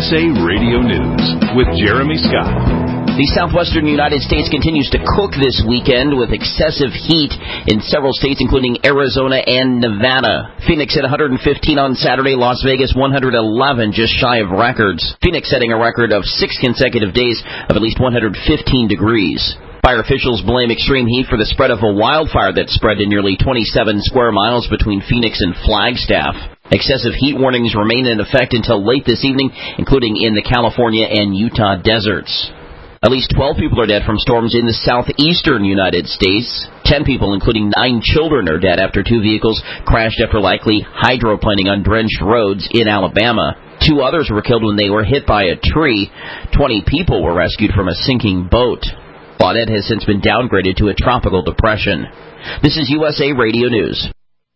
USA Radio News with Jeremy Scott. The southwestern United States continues to cook this weekend with excessive heat in several states, including Arizona and Nevada. Phoenix hit 115 on Saturday, Las Vegas 111, just shy of records. Phoenix setting a record of 6 consecutive days of at least 115 degrees. Fire officials blame extreme heat for the spread of a wildfire that spread to nearly 27 square miles between Phoenix and Flagstaff. Excessive heat warnings remain in effect until late this evening, including in the California and Utah deserts. At least 12 people are dead from storms in the southeastern United States. 10 people, including 9 children, are dead after 2 vehicles crashed after likely hydroplaning on drenched roads in Alabama. 2 others were killed when they were hit by a tree. 20 people were rescued from a sinking boat. Claudette has since been downgraded to a tropical depression. This is USA Radio News.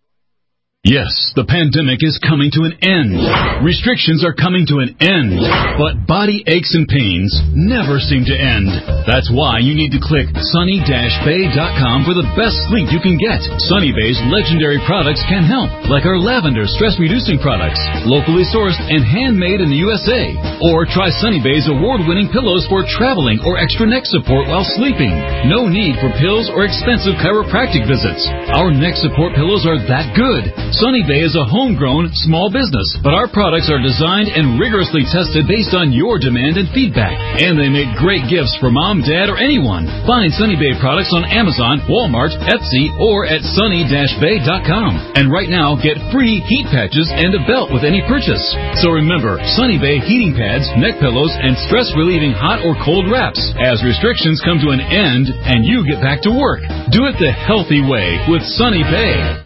Yes, the pandemic is coming to an end. Restrictions are coming to an end. But body aches and pains never seem to end. That's why you need to click sunny-bay.com for the best sleep you can get. Sunny Bay's legendary products can help, like our lavender stress-reducing products, locally sourced and handmade in the USA. Or try Sunny Bay's award-winning pillows for traveling or extra neck support while sleeping. No need for pills or expensive chiropractic visits. Our neck support pillows are that good. Sunny Bay is a homegrown, small business, but our products are designed and rigorously tested based on your demand and feedback. And they make great gifts for mom, dad, or anyone. Find Sunny Bay products on Amazon, Walmart, Etsy, or at sunny-bay.com. And right now, get free heat patches and a belt with any purchase. So remember, Sunny Bay heating pads, neck pillows, and stress-relieving hot or cold wraps. As restrictions come to an end and you get back to work, do it the healthy way with Sunny Bay.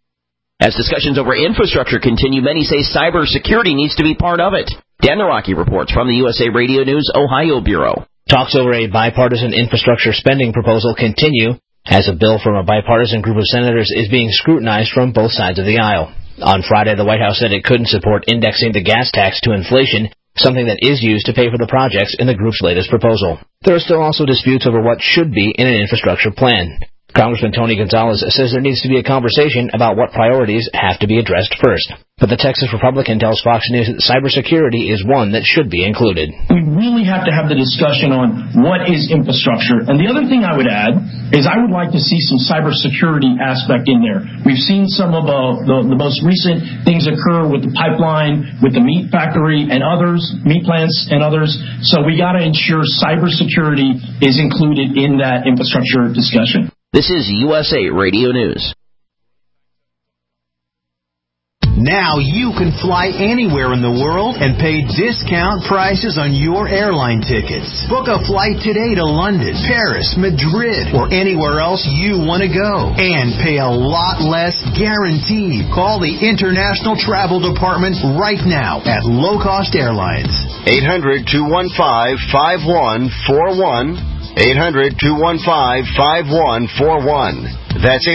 As discussions over infrastructure continue, many say cybersecurity needs to be part of it. Dan Naraki reports from the USA Radio News Ohio Bureau. Talks over a bipartisan infrastructure spending proposal continue as a bill from a bipartisan group of senators is being scrutinized from both sides of the aisle. On Friday, the White House said it couldn't support indexing the gas tax to inflation, something that is used to pay for the projects in the group's latest proposal. There are still also disputes over what should be in an infrastructure plan. Congressman Tony Gonzalez says there needs to be a conversation about what priorities have to be addressed first. But the Texas Republican tells Fox News that cybersecurity is one that should be included. We really have to have the discussion on what is infrastructure. And the other thing I would add is I would like to see some cybersecurity aspect in there. We've seen some of the most recent things occur with the pipeline, with the meat factory and others, meat plants and others. So we got to ensure cybersecurity is included in that infrastructure discussion. This is USA Radio News. Now you can fly anywhere in the world and pay discount prices on your airline tickets. Book a flight today to London, Paris, Madrid, or anywhere else you want to go. And pay a lot less guaranteed. Call the International Travel Department right now at Low Cost Airlines. 800-215-5141. 800-215-5141. That's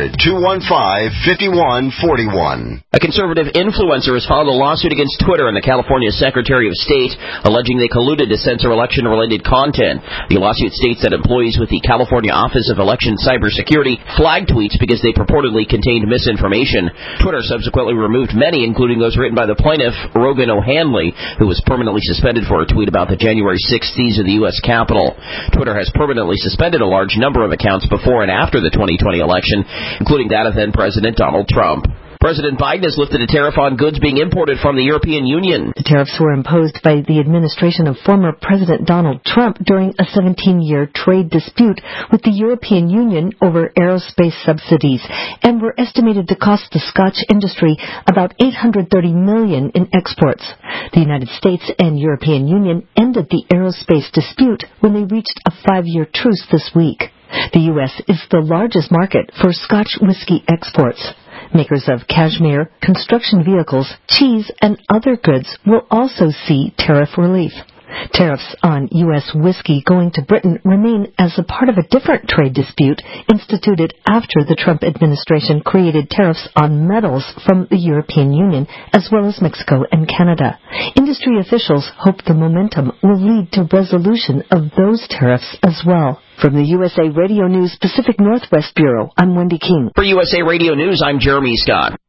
800-215-5141. A conservative influencer has filed a lawsuit against Twitter and the California Secretary of State, alleging they colluded to censor election-related content. The lawsuit states that employees with the California Office of Election Cybersecurity flagged tweets because they purportedly contained misinformation. Twitter subsequently removed many, including those written by the plaintiff, Rogan O'Hanley, who was permanently suspended for a tweet about the January 6th siege of the U.S. Capitol. Twitter has permanently suspended a large number of accounts before and after the 2020 election, including that of then-President Donald Trump. President Biden has lifted a tariff on goods being imported from the European Union. The tariffs were imposed by the administration of former President Donald Trump during a 17-year trade dispute with the European Union over aerospace subsidies and were estimated to cost the Scotch industry about $830 million in exports. The United States and European Union ended the aerospace dispute when they reached a 5-year truce this week. The U.S. is the largest market for Scotch whiskey exports. Makers of cashmere, construction vehicles, cheese, and other goods will also see tariff relief. Tariffs on U.S. whiskey going to Britain remain as a part of a different trade dispute instituted after the Trump administration created tariffs on metals from the European Union, as well as Mexico and Canada. Industry officials hope the momentum will lead to resolution of those tariffs as well. From the USA Radio News Pacific Northwest Bureau, I'm Wendy King. For USA Radio News, I'm Jeremy Scott.